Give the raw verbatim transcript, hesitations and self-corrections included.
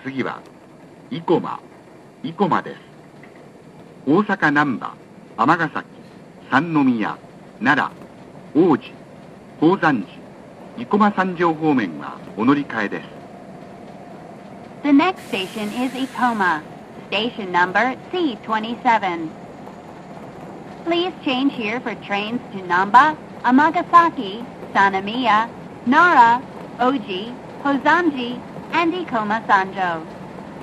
次は、生駒、生駒です。大阪難波、尼崎、三宮、奈良、王子、宝山寺、生駒三条方面はお乗り換えです。 The next station is Ikoma, station number C twenty-seven. Please change here for trains to Namba, Amagasaki, Sanamiya, Nara, Oji, Hozanji, and Ikoma Sanjo.